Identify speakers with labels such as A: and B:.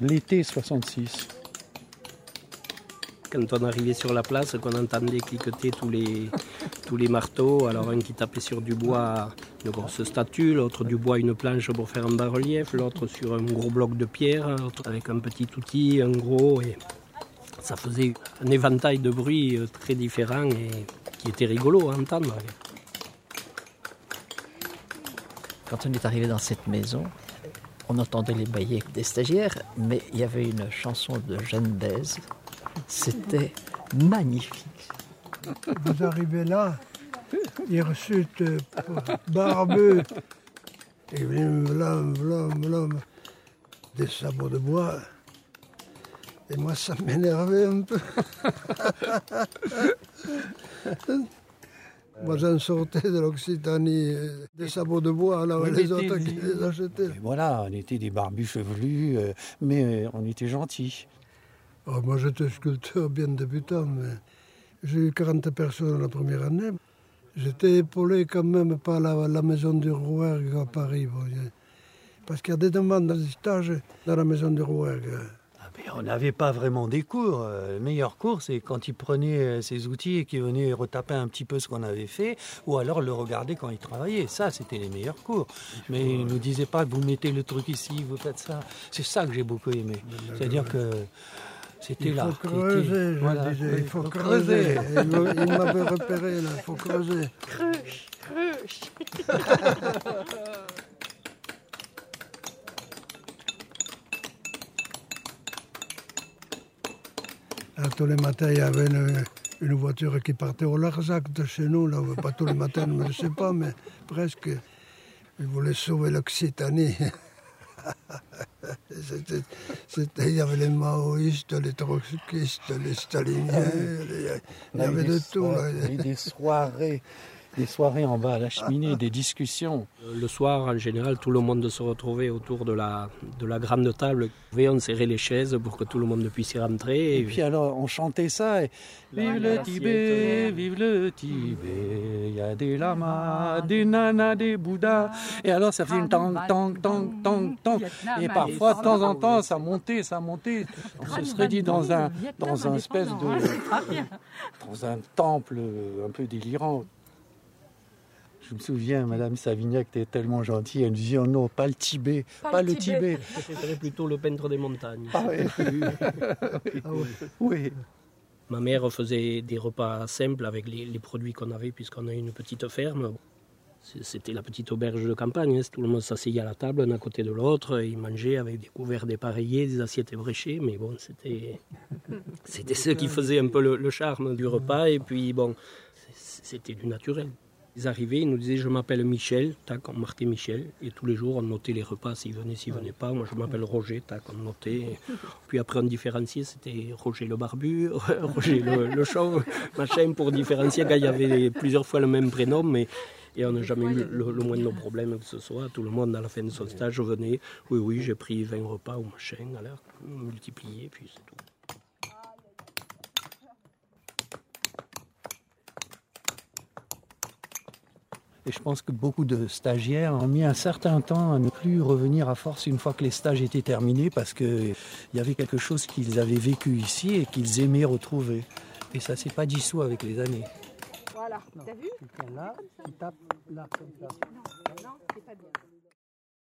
A: l'été 66.
B: Quand on arrivait sur la place, qu'on entendait cliqueter tous les marteaux, alors un qui tapait sur du bois, une grosse statue, l'autre du bois, une planche pour faire un bas-relief, l'autre sur un gros bloc de pierre, l'autre avec un petit outil, un gros, et ça faisait un éventail de bruits très différents et qui était rigolo à entendre.
C: Quand on est arrivé dans cette maison, on entendait les baillets des stagiaires, mais il y avait une chanson de Jeanne Baise. C'était magnifique.
D: Vous arrivez là, hirsute, barbeux, et blâme, des sabots de bois. Et moi, ça m'énervait un peu. Moi, j'en sortais de l'Occitanie, des sabots de bois, là où les autres qui les achetaient.
A: Et voilà, on était des barbus chevelus, mais on était gentils.
D: Oh, moi, j'étais sculpteur bien débutant, mais j'ai eu 40 personnes la première année. J'étais épaulé quand même par la maison du Rouergue à Paris. Parce qu'il y a des demandes de stage dans la maison du Rouergue.
A: Mais on n'avait pas vraiment des cours. Le meilleur cours, c'est quand il prenait ses outils et qu'il venait retaper un petit peu ce qu'on avait fait, ou alors le regarder quand il travaillait. Ça, c'était les meilleurs cours. Mais il ne nous disait pas, vous mettez le truc ici, vous faites ça. C'est ça que j'ai beaucoup aimé. C'est-à-dire que c'était là.
D: Il faut creuser, je disais, il faut creuser. Il m'avait repéré, là, il faut creuser.
C: Cruche.
D: Tous les matins, il y avait une voiture qui partait au Larzac de chez nous. Là, pas tous les matins, je ne sais pas, mais presque. Ils voulaient sauver l'Occitanie. Il y avait les maoïstes, les trotskistes, les staliniens, il y avait de tout. Là.
A: Des soirées en bas à la cheminée, des discussions.
B: Le soir, en général, tout le monde se retrouvait autour de la grande table. On serrait les chaises pour que tout le monde puisse y rentrer.
A: Et puis alors, on chantait ça. Et vive le Tibet, vive le Tibet. Il y a des lamas, des nanas, des bouddhas. Et alors, ça faisait une tang, tang, tang, tang, tang. Et parfois, de temps en temps, ça montait. On se serait dit dans un espèce de... dans un temple un peu délirant. Je me souviens, Madame Savignac était tellement gentille, elle nous disait oh non, pas le Tibet, pas le Tibet.
B: C'était plutôt le peintre des montagnes.
A: Ah oui.
B: Ma mère faisait des repas simples avec les produits qu'on avait, puisqu'on a une petite ferme. C'était la petite auberge de campagne, tout le monde s'asseyait à la table, d'un côté de l'autre, ils mangeaient avec des couverts dépareillés, des assiettes ébréchées, mais bon, c'était ce qui faisait un peu le charme du repas, et puis bon, c'était du naturel. Ils arrivaient, ils nous disaient « je m'appelle Michel », tac, on marquait Michel, et tous les jours on notait les repas, s'ils venaient pas, moi je m'appelle Roger, tac, on notait. Puis après on différenciait, c'était Roger le barbu, Roger le chauve, machin, pour différencier quand il y avait plusieurs fois le même prénom, et on n'a jamais eu le moindre problème que ce soit. Tout le monde à la fin de son stage venait, oui, j'ai pris 20 repas ou machin, alors multiplié, puis c'est tout.
A: Et je pense que beaucoup de stagiaires ont mis un certain temps à ne plus revenir à force une fois que les stages étaient terminés parce qu'il y avait quelque chose qu'ils avaient vécu ici et qu'ils aimaient retrouver. Et ça ne s'est pas dissous avec les années.
E: Voilà, t'as vu?
A: Là, tu tapes là comme ça.
E: Non, c'est pas bien.